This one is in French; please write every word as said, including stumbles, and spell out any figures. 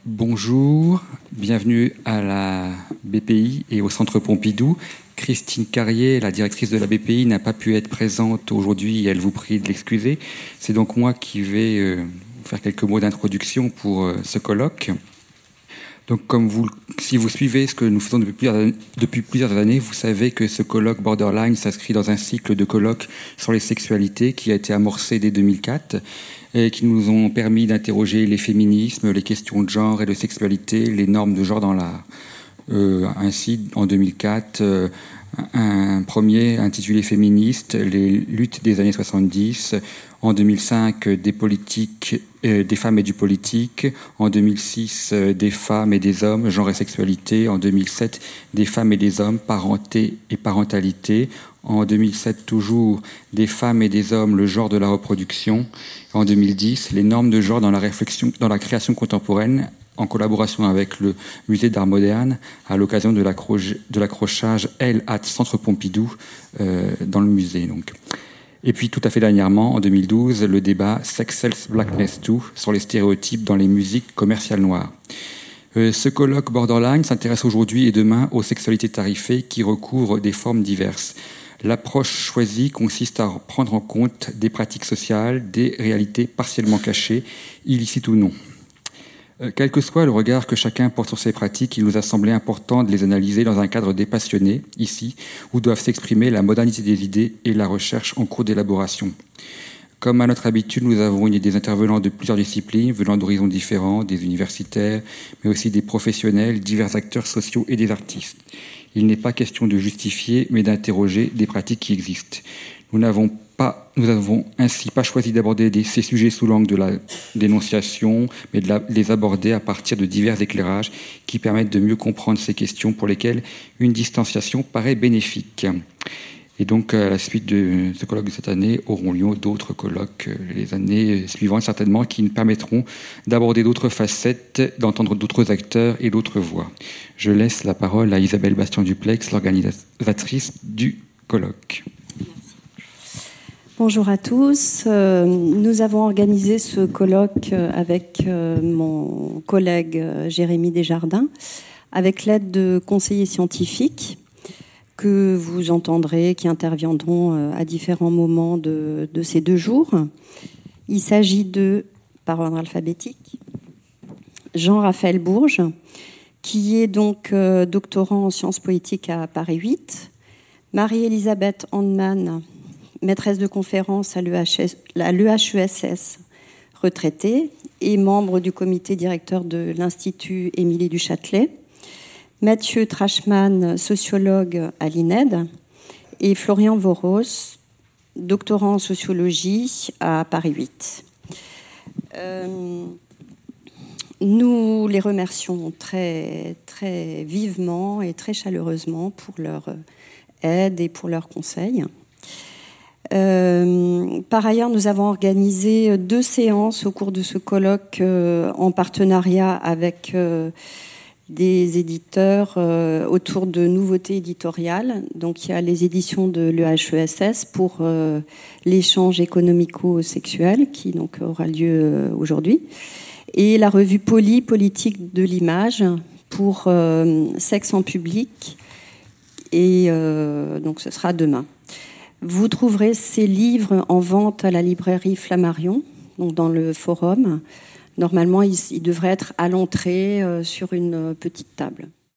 Bonjour, bienvenue à la B P I et au Centre Pompidou. Christine Carrier, la directrice de la B P I, n'a pas pu être présente aujourd'hui et elle vous prie de l'excuser. C'est donc moi qui vais euh, faire quelques mots d'introduction pour euh, ce colloque. Donc, comme vous, si vous suivez ce que nous faisons depuis plusieurs, depuis plusieurs années, vous savez que ce colloque Borderline s'inscrit dans un cycle de colloques sur les sexualités qui a été amorcé dès deux mille quatre et qui nous ont permis d'interroger les féminismes, les questions de genre et de sexualité, les normes de genre dans l'art. Euh, ainsi, en deux mille quatre, euh, un premier intitulé Féministe, les luttes des années soixante-dix. En deux mille cinq, des politiques, euh, des femmes et du politique. En deux mille six, euh, des femmes et des hommes, genre et sexualité. En deux mille sept, des femmes et des hommes, parenté et parentalité. En deux mille sept, toujours, des femmes et des hommes, le genre de la reproduction. En deux mille dix, les normes de genre dans la réflexion, dans la création contemporaine, en collaboration avec le Musée d'Art Moderne, à l'occasion de l'accrochage L at Centre Pompidou euh, dans le musée. Donc. Et puis tout à fait dernièrement, en deux mille douze, le débat Sex Sells Blackness deux sur les stéréotypes dans les musiques commerciales noires. Euh, ce colloque Borderline s'intéresse aujourd'hui et demain aux sexualités tarifées qui recouvrent des formes diverses. L'approche choisie consiste à prendre en compte des pratiques sociales, des réalités partiellement cachées, illicites ou non. Quel que soit le regard que chacun porte sur ces pratiques, il nous a semblé important de les analyser dans un cadre dépassionné, ici, où doivent s'exprimer la modernité des idées et la recherche en cours d'élaboration. Comme à notre habitude, nous avons des intervenants de plusieurs disciplines, venant d'horizons différents, des universitaires, mais aussi des professionnels, divers acteurs sociaux et des artistes. Il n'est pas question de justifier, mais d'interroger des pratiques qui existent. Nous n'avons pas, nous avons ainsi pas choisi d'aborder des, ces sujets sous l'angle de la dénonciation, mais de, la, de les aborder à partir de divers éclairages qui permettent de mieux comprendre ces questions pour lesquelles une distanciation paraît bénéfique. Et donc, à la suite de ce colloque de cette année, auront lieu d'autres colloques les années suivantes, certainement, qui nous permettront d'aborder d'autres facettes, d'entendre d'autres acteurs et d'autres voix. Je laisse la parole à Isabelle Bastien-Duplex, l'organisatrice du colloque. Bonjour à tous. Euh, nous avons organisé ce colloque avec euh, mon collègue euh, Jérémy Desjardins, avec l'aide de conseillers scientifiques que vous entendrez, qui interviendront euh, à différents moments de, de ces deux jours. Il s'agit de, par ordre alphabétique, Jean-Raphaël Bourges, qui est donc euh, doctorant en sciences politiques à Paris huit, Marie-Elisabeth Handman, maîtresse de conférence à l'E H E S S, retraitée, et membre du comité directeur de l'Institut Émilie du Châtelet, Mathieu Trachman, sociologue à l'I N E D, et Florian Voros, doctorant en sociologie à Paris huit. Euh, nous les remercions très, très vivement et très chaleureusement pour leur aide et pour leurs conseils. Euh, par ailleurs, nous avons organisé deux séances au cours de ce colloque euh, en partenariat avec euh, des éditeurs euh, autour de nouveautés éditoriales. Donc, il y a les éditions de l'E H E S S pour euh, l'échange économico-sexuel qui donc aura lieu euh, aujourd'hui, et la revue Poly, politique de l'image pour euh, sexe en public, et euh, donc ce sera demain. Vous trouverez ces livres en vente à la librairie Flammarion, donc dans le forum. Normalement, ils, ils devraient être à l'entrée euh, sur une petite table.